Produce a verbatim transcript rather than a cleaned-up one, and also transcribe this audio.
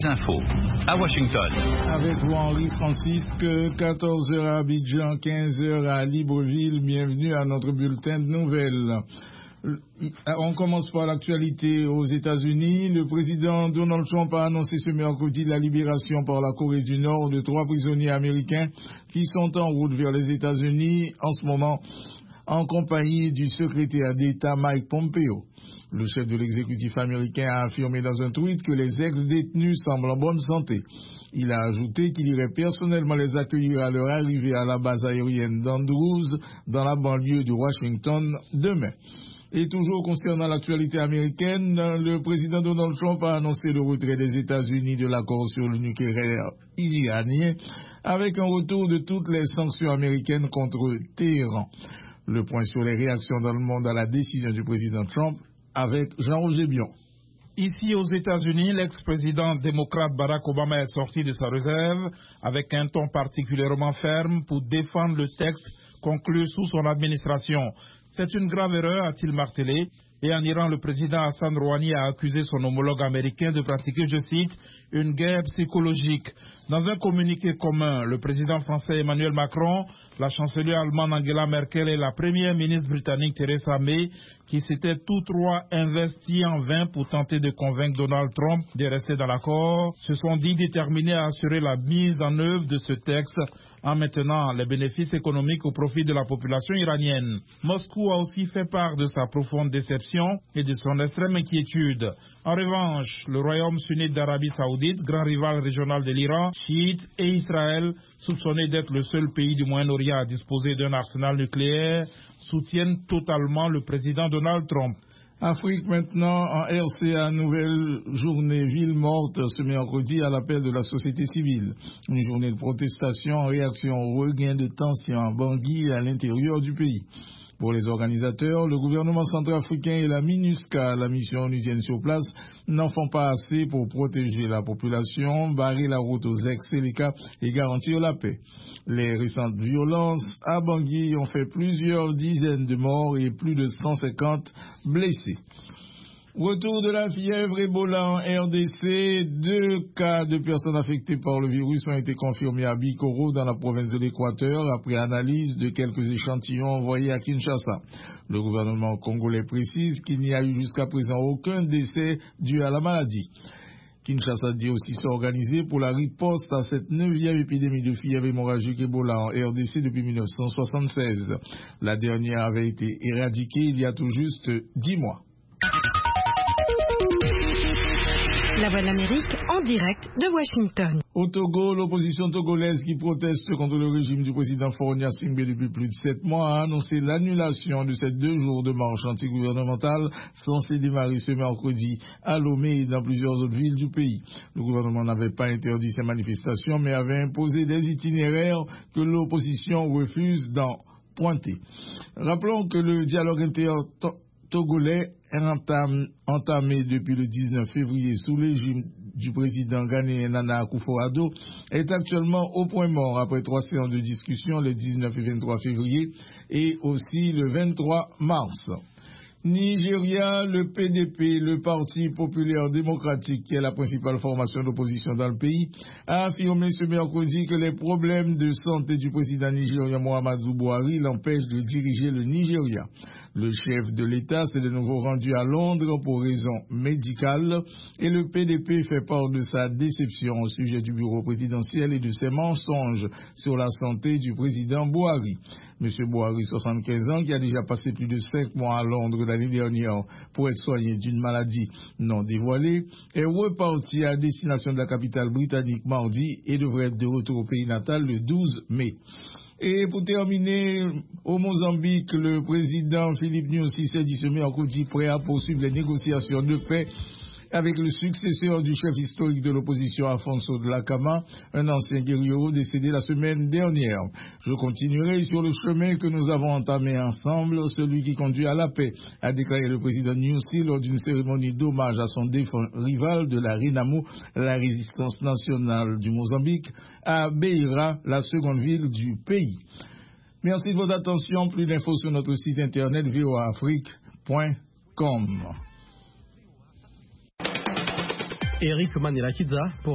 Infos à Washington. Avec vous Henri Francisque, quatorze heures à Abidjan, quinze heures à Libreville. Bienvenue à notre bulletin de nouvelles. On commence par l'actualité aux États-Unis. Le président Donald Trump a annoncé ce mercredi la libération par la Corée du Nord de trois prisonniers américains qui sont en route vers les États-Unis en ce moment en compagnie du secrétaire d'État Mike Pompeo. Le chef de l'exécutif américain a affirmé dans un tweet que les ex-détenus semblent en bonne santé. Il a ajouté qu'il irait personnellement les accueillir à leur arrivée à la base aérienne d'Andrews, dans la banlieue de Washington, demain. Et toujours concernant l'actualité américaine, le président Donald Trump a annoncé le retrait des États-Unis de l'accord sur le nucléaire iranien, avec un retour de toutes les sanctions américaines contre Téhéran. Le point sur les réactions dans le monde à la décision du président Trump, avec Jean-Roger Bion. Ici aux États-Unis, l'ex-président démocrate Barack Obama est sorti de sa réserve avec un ton particulièrement ferme pour défendre le texte conclu sous son administration. C'est une grave erreur, a-t-il martelé. Et en Iran, le président Hassan Rouhani a accusé son homologue américain de pratiquer, je cite, une guerre psychologique. Dans un communiqué commun, le président français Emmanuel Macron, la chancelière allemande Angela Merkel et la première ministre britannique Theresa May, qui s'étaient tous trois investis en vain pour tenter de convaincre Donald Trump de rester dans l'accord, se sont dit déterminés à assurer la mise en œuvre de ce texte en maintenant les bénéfices économiques au profit de la population iranienne. Moscou a aussi fait part de sa profonde déception et de son extrême inquiétude. En revanche, le royaume sunnite d'Arabie Saoudite, grand rival régional de l'Iran, chiite, et Israël, soupçonné d'être le seul pays du Moyen-Orient à disposer d'un arsenal nucléaire, soutiennent totalement le président Donald Trump. Afrique maintenant, en R C A, nouvelle journée ville morte ce mercredi à l'appel de la société civile. Une journée de protestation en réaction au regain de tension en Bangui et à l'intérieur du pays. Pour les organisateurs, le gouvernement centrafricain et la MINUSCA, la mission onusienne sur place, n'en font pas assez pour protéger la population, barrer la route aux ex-Séléka et garantir la paix. Les récentes violences à Bangui ont fait plusieurs dizaines de morts et plus de cent cinquante blessés. Retour de la fièvre Ebola en R D C, deux cas de personnes affectées par le virus ont été confirmés à Bikoro dans la province de l'Équateur après analyse de quelques échantillons envoyés à Kinshasa. Le gouvernement congolais précise qu'il n'y a eu jusqu'à présent aucun décès dû à la maladie. Kinshasa dit aussi s'organiser pour la riposte à cette neuvième épidémie de fièvre hémorragique Ebola en R D C depuis mille neuf cent soixante-seize. La dernière avait été éradiquée il y a tout juste dix mois. La Voix de l'Amérique en direct de Washington. Au Togo, l'opposition togolaise qui proteste contre le régime du président Faure Gnassingbé depuis plus de sept mois a annoncé l'annulation de ces deux jours de marche antigouvernementale censés démarrer ce mercredi à Lomé et dans plusieurs autres villes du pays. Le gouvernement n'avait pas interdit ces manifestations mais avait imposé des itinéraires que l'opposition refuse d'en pointer. Rappelons que le dialogue inter togolais entamé depuis le dix-neuf février sous le régime du président ghanéen Nana Akufo-Addo est actuellement au point mort après trois séances de discussion le dix-neuf et vingt-trois février et aussi le vingt-trois mars. Nigeria, le P D P, le Parti populaire démocratique, qui est la principale formation d'opposition dans le pays, a affirmé ce mercredi que les problèmes de santé du président nigérien Muhammadu Buhari l'empêchent de diriger le Nigeria. Le chef de l'État s'est de nouveau rendu à Londres pour raisons médicales et le P D P fait part de sa déception au sujet du bureau présidentiel et de ses mensonges sur la santé du président Buhari. Monsieur Buhari, soixante-quinze ans, qui a déjà passé plus de cinq mois à Londres l'année dernière pour être soigné d'une maladie non dévoilée, est reparti à destination de la capitale britannique mardi et devrait être de retour au pays natal le douze mai. Et pour terminer, au Mozambique, le président Philippe Nyusi s'est dit ce mercredi prêt à poursuivre les négociations de paix avec le successeur du chef historique de l'opposition Afonso Dhlakama, un ancien guerrier décédé la semaine dernière. Je continuerai sur le chemin que nous avons entamé ensemble, celui qui conduit à la paix, a déclaré le président Nyusi lors d'une cérémonie d'hommage à son défunt rival de la RENAMO, la résistance nationale du Mozambique, à Beira, la seconde ville du pays. Merci de votre attention. Plus d'infos sur notre site internet v o a afrique point com. Eric Manirakiza pour